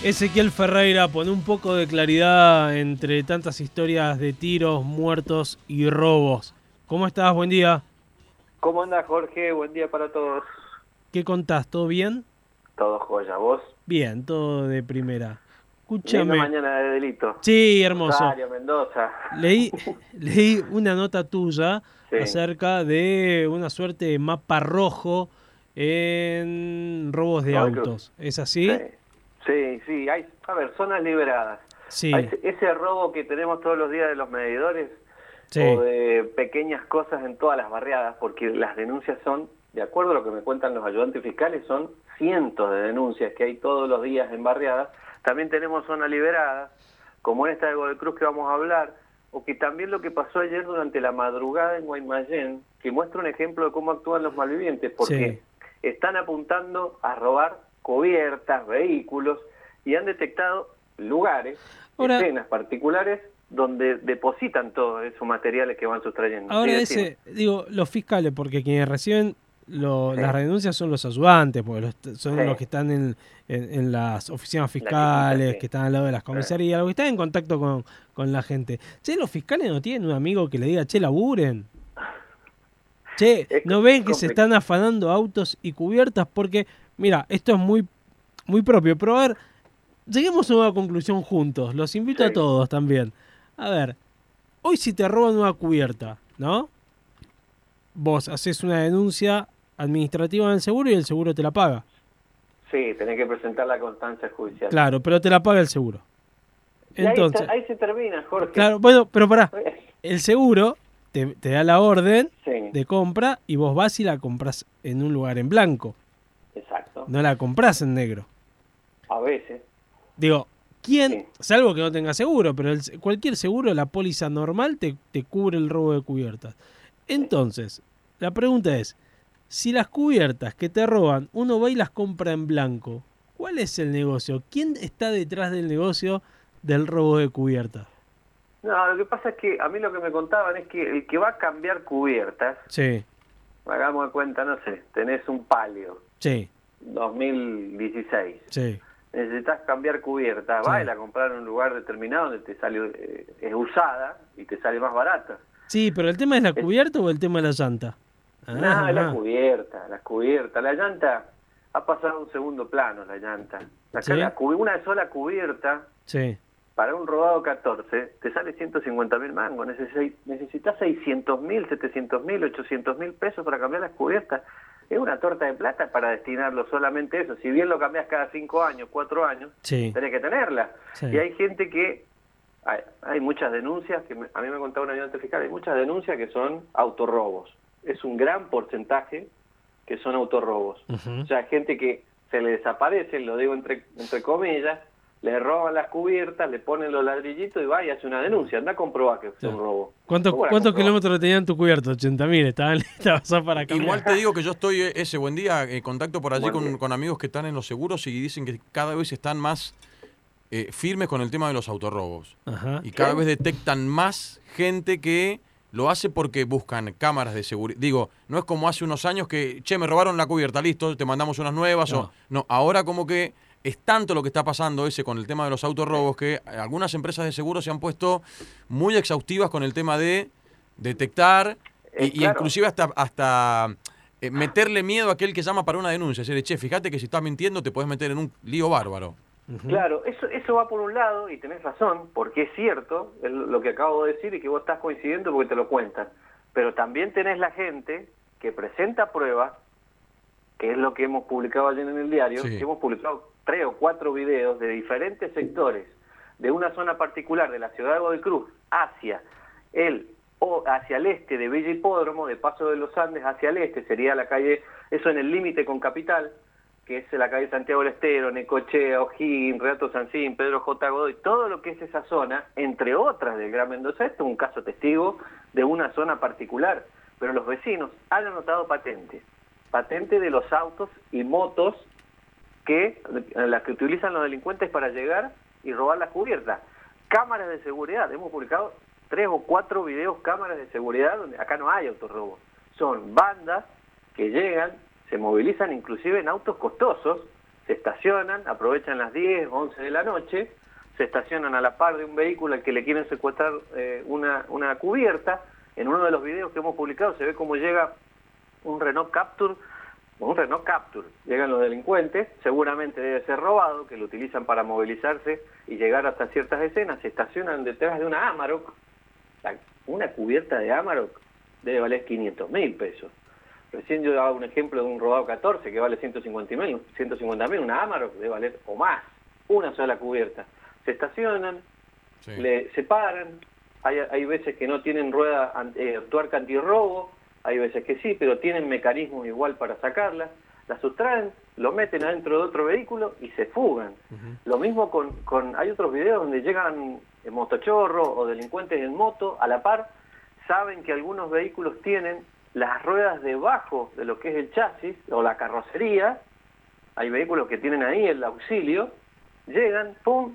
Ezequiel Ferreira, pone un poco de claridad entre tantas historias de tiros, muertos y robos. ¿Cómo estás? Buen día. ¿Cómo anda, Jorge? Buen día para todos. ¿Qué contás? ¿Todo bien? Todo joya, ¿vos? Bien, todo de primera. Linda Escúchame. mañana de delito. Sí, hermoso. Rosario, Mendoza. Leí una nota tuya Sí, acerca de una suerte de mapa rojo en robos de Godoy Cruz. autos. ¿Es Sí, así? sí. Hay, a ver, zonas liberadas. Hay Sí, ese robo que tenemos todos los días de los medidores o sí, de pequeñas cosas en todas las barriadas, porque las denuncias son, de acuerdo a lo que me cuentan los ayudantes fiscales, son cientos de denuncias que hay todos los días en barriadas. También tenemos zonas liberadas, como esta de Godoy Cruz que vamos a hablar, o que también lo que pasó ayer durante la madrugada en Guaymallén, que muestra un ejemplo de cómo actúan los malvivientes, sí. porque están apuntando a robar cubiertas, vehículos, y han detectado lugares, Ahora, escenas particulares, donde depositan todos esos materiales que van sustrayendo. Sí, Ahora decime. los fiscales, porque quienes reciben Sí, las renuncias son los ayudantes, porque son los que sí, están en las oficinas la chiquita, fiscales, sí. que están al lado de las comisarías, los que están en contacto con la gente. Che, los fiscales no tienen un amigo que le diga, che, laburen. Che, Es ¿no ven que se complicado. están afanando autos y cubiertas? Porque, mira, esto es muy propio, pero a ver, lleguemos a una conclusión juntos. Los invito a Sí, todos también. A ver, hoy si te roban una cubierta, ¿no? Vos haces una denuncia administrativa en el seguro y el seguro te la paga. sí, tenés que presentar la constancia judicial. Claro, pero te la paga el seguro. Y ahí, Entonces, ahí se termina, Jorge. claro, bueno, pero pará. El seguro te da la orden Sí, de compra y vos vas y la compras en un lugar en blanco. exacto. No la compras en negro. A veces, Digo, ¿quién? sí. Salvo que no tenga seguro, pero cualquier seguro, la póliza normal te cubre el robo de cubiertas. Sí. Entonces, la pregunta es, si las cubiertas que te roban, uno va y las compra en blanco, ¿cuál es el negocio? ¿Quién está detrás del negocio del robo de cubiertas? No, lo que pasa es que a mí lo que me contaban es que el que va a cambiar cubiertas, Sí, hagamos de cuenta, no sé, tenés un Palio sí, 2016, sí, necesitas cambiar cubierta, va y sí. la comprar en un lugar determinado donde te sale, es usada y te sale más barata. Sí, pero ¿el tema es la Es, cubierta o el tema de la llanta? nada, Ajá, la cubierta, la llanta ha pasado a un segundo plano, la llanta. Acá sí, una sola cubierta sí, para un rodado 14 te sale 150.000 mangos, necesitas 600.000, 700.000, 800.000 pesos para cambiar las cubiertas. Es una torta de plata para destinarlo solamente a eso. Si bien lo cambias cada 5 años, 4 años, sí, tenés que tenerla. Y sí. hay gente que, hay muchas denuncias, a mí me contaba un ayudante fiscal, hay muchas denuncias que son autorrobos. Es un gran porcentaje que son autorrobos. Ujú. O sea, gente que se le desaparece, lo digo entre comillas, le roban las cubiertas, le ponen los ladrillitos y va y hace una denuncia. Anda a comprobar que fue un Claro. robo. ¿Cómo la ¿Cuántos comprobás? kilómetros tenían tu cubierto? 80.000, estaban listas para Igual cambiar. te digo que yo estoy ese buen día en contacto por allí Buen día. con amigos que están en los seguros y dicen que cada vez están más firmes con el tema de los autorrobos. Ajá. Y ¿Sí? cada vez detectan más gente que lo hace porque buscan cámaras de seguridad. Digo, no es como hace unos años que, che, me robaron la cubierta, listo, te mandamos unas nuevas. No. No, ahora como que es tanto lo que está pasando ese con el tema de los Sí. autorrobos que algunas empresas de seguros se han puesto muy exhaustivas con el tema de detectar y Claro, inclusive hasta meterle miedo a aquel que llama para una denuncia. Decirle, che, fíjate que si estás mintiendo te puedes meter en un lío bárbaro. Ujú. claro, eso va por un lado y tenés razón, porque es cierto es lo que acabo de decir y que vos estás coincidiendo porque te lo cuentan. Pero también tenés la gente que presenta pruebas, que es lo que hemos publicado ayer en el diario, Sí. que hemos publicado 3 o 4 videos de diferentes sectores de una zona particular de la ciudad de Godoy Cruz hacia el este de Villa Hipódromo, de Paso de los Andes hacia el este, sería la calle, eso en el límite con Capital, que es la calle Santiago del Estero, Necochea, O'Higgins, Renato Sancín, Pedro J. Godoy, todo lo que es esa zona, entre otras del Gran Mendoza. Esto es un caso testigo de una zona particular, pero los vecinos han anotado patente de los autos y motos las que utilizan los delincuentes para llegar y robar las cubiertas. Cámaras de seguridad, hemos publicado 3 o 4 videos, cámaras de seguridad, donde acá no hay autorrobo. Son bandas que llegan, se movilizan inclusive en autos costosos, se estacionan, aprovechan las 10, 11 de la noche, se estacionan a la par de un vehículo al que le quieren secuestrar una cubierta. En uno de los videos que hemos publicado se ve cómo llega un Renault Captur, llegan los delincuentes, seguramente debe ser robado, que lo utilizan para movilizarse y llegar hasta ciertas escenas, se estacionan detrás de una Amarok. Una cubierta de Amarok debe valer 500.000 pesos. Recién yo daba un ejemplo de un robado 14 que vale 150.000, una Amarok debe valer o más, una sola cubierta. Se estacionan, Sí. se paran, hay veces que no tienen rueda tuerca antirrobo, hay veces que sí, pero tienen mecanismos igual para sacarlas, las sustraen, lo meten adentro de otro vehículo y se fugan. Lo mismo hay otros videos donde llegan motochorros o delincuentes en moto a la par, saben que algunos vehículos tienen las ruedas debajo de lo que es el chasis o la carrocería, hay vehículos que tienen ahí el auxilio, llegan, pum,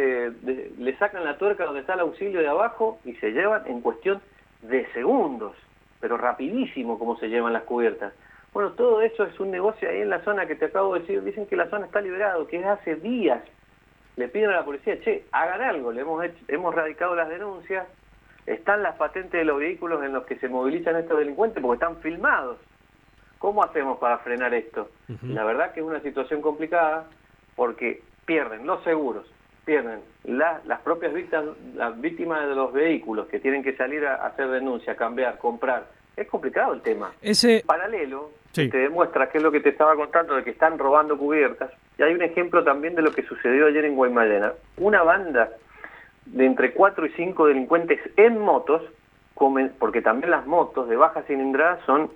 le sacan la tuerca donde está el auxilio de abajo y se llevan en cuestión de segundos, pero rapidísimo como se llevan las cubiertas. Bueno, todo eso es un negocio ahí en la zona que te acabo de decir. Dicen que la zona está liberado, que es hace días. Le piden a la policía, che, hagan algo. Hemos radicado las denuncias. Están las patentes de los vehículos en los que se movilizan estos delincuentes porque están filmados. ¿Cómo hacemos para frenar esto? La verdad que es una situación complicada porque pierden los seguros, pierden las propias víctimas de los vehículos que tienen que salir a hacer denuncia, cambiar, comprar. Es complicado el tema. Paralelo, sí, te demuestra que es lo que te estaba contando de que están robando cubiertas. Y hay un ejemplo también de lo que sucedió ayer en Guaymallén. Una banda de entre 4 y 5 delincuentes en motos, porque también las motos de baja cilindrada son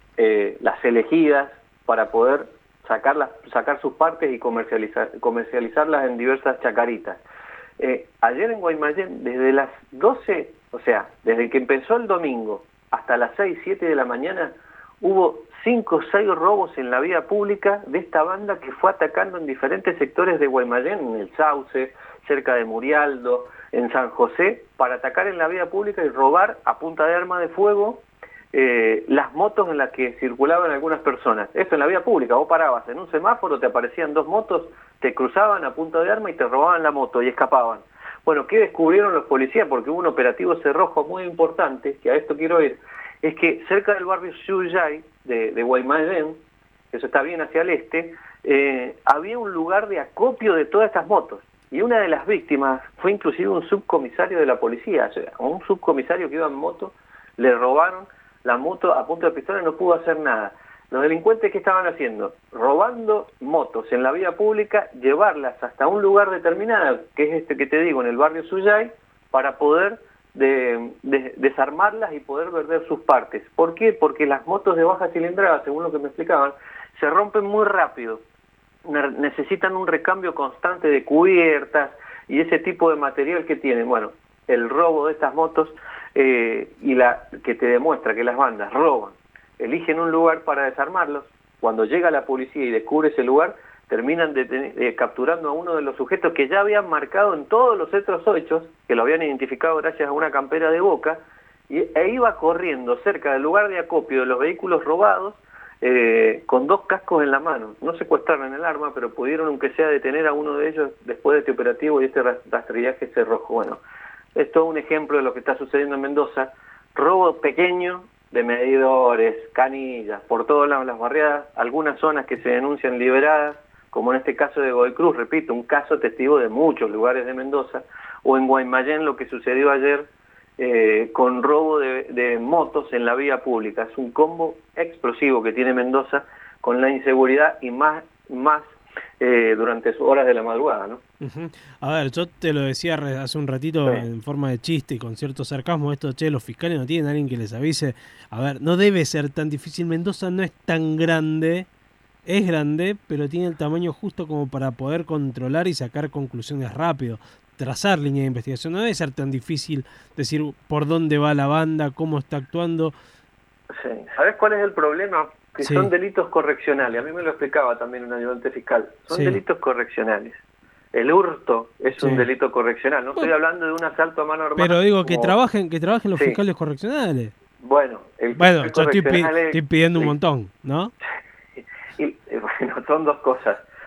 las elegidas para poder sacar sus partes y comercializarlas en diversas chacaritas. Ayer en Guaymallén, desde las 12, o sea, desde que empezó el domingo hasta las 6, 7 de la mañana, hubo 5 o 6 robos en la vía pública de esta banda que fue atacando en diferentes sectores de Guaymallén, en el Sauce, cerca de Murialdo, en San José, para atacar en la vía pública y robar a punta de arma de fuego las motos en las que circulaban algunas personas. Esto en la vía pública, vos parabas en un semáforo, te aparecían 2 motos, te cruzaban a punta de arma y te robaban la moto y escapaban. Bueno, ¿qué descubrieron los policías? Porque hubo un operativo cerrojo muy importante, que a esto quiero ir, es que cerca del barrio Suyay de Guaymallén, eso está bien hacia el este, había un lugar de acopio de todas estas motos. Y una de las víctimas fue inclusive un subcomisario de la policía, o sea, un subcomisario que iba en moto, le robaron la moto a punta de pistola y no pudo hacer nada. Los delincuentes, ¿qué estaban haciendo? Robando motos en la vía pública, llevarlas hasta un lugar determinado, que es este que te digo, en el barrio Suyay, para poder desarmarlas y poder vender sus partes. ¿Por qué? Porque las motos de baja cilindrada, según lo que me explicaban, se rompen muy rápido. Necesitan un recambio constante de cubiertas y ese tipo de material que tienen. Bueno, el robo de estas motos que te demuestra que las bandas roban, eligen un lugar para desarmarlos, cuando llega la policía y descubre ese lugar, terminan capturando a uno de los sujetos que ya habían marcado en todos los otros hechos, que lo habían identificado gracias a una campera de Boca, e iba corriendo cerca del lugar de acopio de los vehículos robados, con 2 cascos en la mano. No secuestraron el arma, pero pudieron, aunque sea, detener a uno de ellos después de este operativo y este rastrillaje cerrojo. Bueno, es todo un ejemplo de lo que está sucediendo en Mendoza. Robo pequeño de medidores, canillas, por todas las barriadas, algunas zonas que se denuncian liberadas, como en este caso de Godoy Cruz, repito, un caso testigo de muchos lugares de Mendoza, o en Guaymallén lo que sucedió ayer con robo de motos en la vía pública. Es un combo explosivo que tiene Mendoza con la inseguridad y más durante horas de la madrugada, ¿no? A ver, yo te lo decía hace un ratito en forma de chiste y con cierto sarcasmo, esto, los fiscales no tienen a alguien que les avise. A ver, no debe ser tan difícil. Mendoza no es tan grande, es grande, pero tiene el tamaño justo como para poder controlar y sacar conclusiones rápido, trazar línea de investigación. No debe ser tan difícil decir por dónde va la banda, cómo está actuando. Sí. ¿Sabes cuál es el problema? Que son delitos correccionales. A mí me lo explicaba también un ayudante fiscal. Son delitos correccionales. El hurto es un delito correccional. No estoy hablando de un asalto a mano armada. Pero digo, que trabajen los fiscales correccionales. Bueno, yo estoy pidiendo un montón, ¿no? Y bueno, son 2 cosas.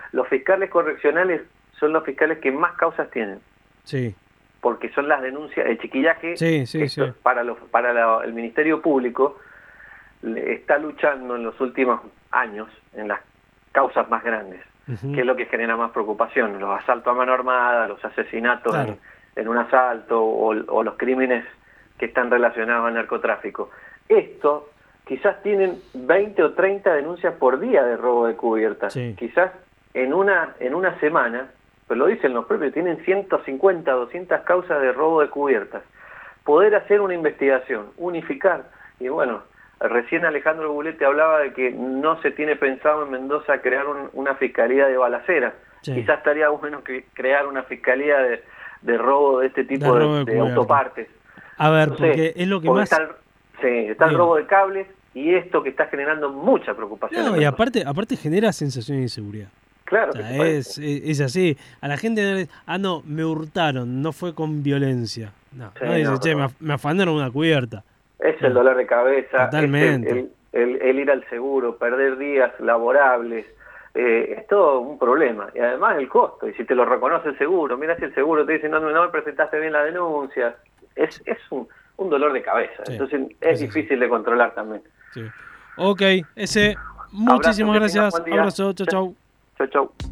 Los fiscales correccionales son los fiscales que más causas tienen. Sí. Porque son las denuncias, el chiquillaje, Sí. para el Ministerio Público está luchando en los últimos años en las causas más grandes, que es lo que genera más preocupación, los asaltos a mano armada, los asesinatos en un asalto o los crímenes que están relacionados al narcotráfico. Esto quizás tienen 20 o 30 denuncias por día de robo de cubiertas, quizás en una semana, pero lo dicen los propios, tienen 150, 200 causas de robo de cubiertas. Poder hacer una investigación, unificar, y bueno, recién Alejandro Bulete hablaba de que no se tiene pensado en Mendoza crear una fiscalía de balaceras. Quizás estaría bueno crear una fiscalía de robo de este tipo de autopartes. A ver, porque es lo que más... Está el robo de cables y esto que está generando mucha preocupación. No, y aparte genera sensación de inseguridad. Claro. O sea, es así. A la gente no, me hurtaron, no fue con violencia. No dice, che, me afanaron una cubierta. Es el dolor de cabeza, totalmente. Es el ir al seguro, perder días laborables, es todo un problema. Y además el costo, y si te lo reconoce el seguro, mira si el seguro te dice no me presentaste bien la denuncia, es un dolor de cabeza. Entonces es difícil de controlar también. Sí. Ok, muchísimas gracias. Abrazo, chau. Chau.